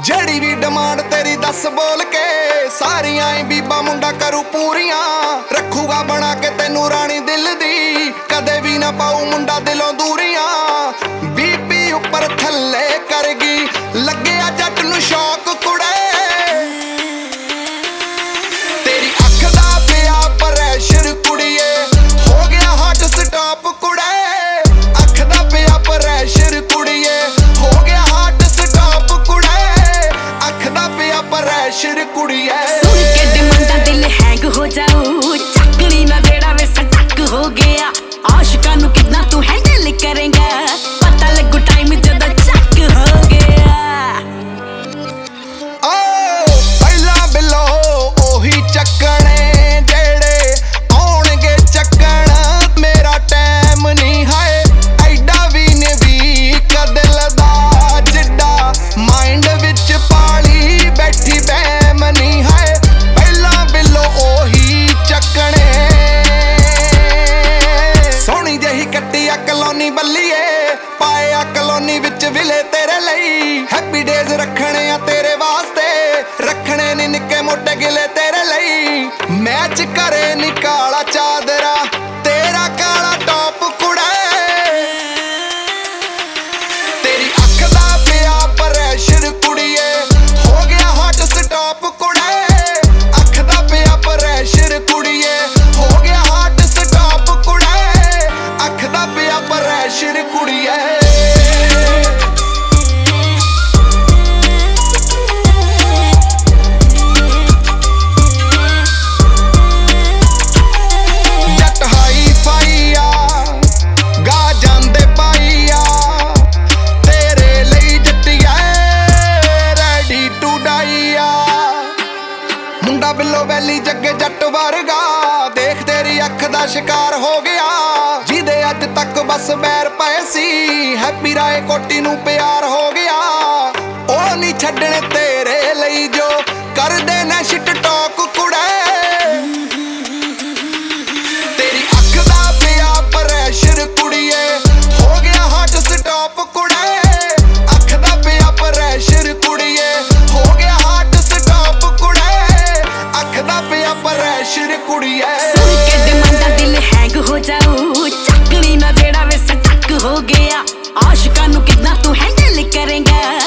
ਜਿਹੜੀ ਵੀ ਡਿਮਾਂਡ ਤੇਰੀ ਦੱਸ ਬੋਲ ਕੇ ਸਾਰੀਆਂ ਹੀ ਬੀਬਾ ਮੁੰਡਾ ਕਰੂ ਪੂਰੀਆਂ ਰੱਖੂਗਾ ਬਣਾ ਕੇ ਤੈਨੂੰ ਰਾਣੀ ਦਿਲ ਦੀ ਕਦੇ ਵੀ ਨਾ ਪਾਉ ਮੁੰਡਾ ਦਿਲੋਂ ਦੂਰੀਆਂ ਬੀਬੀ ਉੱਪਰ ਥੱਲੇ ਕਰਗੀ ਲੱਗਿਆ ਜੱਟ ਨੂੰ ਸ਼ੌਕ ਕੁੜੇ ਤੇਰੀ ਅੱਖ ਦਾ ਪਿਆ ਪ੍ਰੈਸ਼ਰ ਕੁੜੀਏ ਹੋ ਗਿਆ ਹਾਰਟ ਸਟਾਪ ਕੁੜੇ ਅੱਖ ਦਾ ਪਿਆ ਪ੍ਰੈਸ਼ਰ ਕੁੜੀਏ ਹੋ ਗਿਆ ਹਾਰਟ ਸਟਾਪ ਕੁੜੇ ਅੱਖ ਦਾ ਪਿਆ ਪ੍ਰੈਸ਼ਰ ਕੁੜੀਏ ਸੁਣ ਕੇ ਡਿਮਾਂਡਾਂ ਦਿਲ ਹੈਂਗ ਹੋ ਜਾਊ ਚੱਕਣੀ ਨਾ ਦੇੜਾ ਵੇ ਸਟਕ ਹੋ ਗਿਆ ਆਸ਼ਿਕਾਂ ਨੂੰ ਕਿੰਨਾ ਤੂੰ ਹੈਂਡਲ ਕਰੇਂਗਾ ਪਤਾ ਲੱਗੂ ਟਾਈਮ ਜਦੋਂ ਚੱਕ ਹੋ ਗਿਆ ਪਹਿਲਾ ਬਿੱਲੋ ਉਹੀ ਚੱਕਣੇ ਜਿਹੜੇ ਆਉਣਗੇ ਚੱਕਣ ਮੇਰਾ ਟਾਈਮ ਨਹੀਂ ਹੈ ਐਡਾ ਵੀ ਨੇ ਵੀ ਦਿਲ ਦਾ ਜਿੱਡਾ ਮਾਈਂਡ ਵਿੱਚ ਪਾਲੀ ਬੈਠੀ ਬੈਮ ਨਹੀਂ ਹੈ ਪਹਿਲਾ ਬਿੱਲੋ ਉਹੀ ਚੱਕਣੇ ਸੋਹਣੀ ਜਿਹੀ ਕੱਟੀ ਆ ਕਲੋਨੀ ਬੱਲੀਏ ਪਾਏ ਆ ਕਲੋਨੀ ਵਿੱਚ ਵਿਲੇ ਤੇਰੇ ਲਈ ਹੈਪੀ ਡੇਜ਼ ਰੱਖਣੇ ਆ ਤੇਰੇ ਵਾਸਤੇ ਰੱਖਣੇ ਨੀ ਨਿੱਕੇ ਮੋਟੇ ਗਿਲੇ ਤੇਰੇ ਲਈ ਮੈਚ ਕਰੇ ਨੀ ਕਾਲਾ ਚਾਦਰਾ ਤੇਰਾ ਕਾਲਾ ਟੌਪ ਕੁੜੇ ਤੇਰੀ ਅੱਖ ਦਾ ਪਿਆ ਪ੍ਰੈਸ਼ਰ ਕੁੜੀਏ ਹੋ ਗਿਆ ਹਾਰਟ ਸਟਾਪ ਕੁੜੇ ਅੱਖ ਦਾ ਪਿਆ ਪ੍ਰੈਸ਼ਰ ਕੁੜੀਏ ਹੋ ਗਿਆ ਹਾਰਟ ਸਟਾਪ ਕੁੜੇ ਅੱਖ ਦਾ ਪਿਆ ਪ੍ਰੈਸ਼ਰ ਕੁੜੀਏ ਮੁੰਡਾ ਬਿੱਲੋ ਵੈਲੀ ਜੱਗੇ ਜੱਟ ਵਰਗਾ ਦੇਖ ਤੇਰੀ ਅੱਖ ਦਾ ਸ਼ਿਕਾਰ ਹੋ ਗਿਆ ਜਿਹਦੇ ਅੱਜ ਤੱਕ ਬਸ ਬੈਰ ਪਏ ਸੀ ਹੈਪੀ ਰਾਏ ਕੋਟੀ ਨੂੰ ਪਿਆਰ ਹੋ ਗਿਆ ਉਹ ਨਹੀਂ ਛੱਡਣੇ ਤੇਰੇ ਲਈ ਜੋ ਕਰਦੇ ਨੇ ਸ਼ਿਟ ਟਾਕ ਕੁੜੇ ਤੇਰੀ ਅੱਖ ਦਾ ਪਿਆ ਪ੍ਰੈਸ਼ਰ ਕੁੜੀਏ ਹੋ ਗਿਆ ਹਾਰਟ ਸਟਾਪ ਕੁੜੇ ਅੱਖ ਦਾ ਪਿਆ ਪ੍ਰੈਸ਼ਰ ਕੁੜੀਏ ਹੋ ਗਿਆ ਹਾਰਟ ਸਟਾਪ ਕੁੜੇ ਅੱਖ ਦਾ ਪਿਆ ਪ੍ਰੈਸ਼ਰ ਕੁੜੀਏ ਸੁਣ ਕੇ ਡਿਮਾਂਡਾਂ ਦਿਲ ਹੈਂਗ ਹੋ ਜਾਊ ਚੱਕਣੀ ਨਾ ਦੇੜਾ ਵੇ ਸਟਕ ਹੋ ਗਿਆ ਆਸ਼ਿਕਾਂ ਨੂੰ ਕਿੰਨਾ ਤੂੰ ਹੈਂਡਲ ਕਰੇਂਗਾ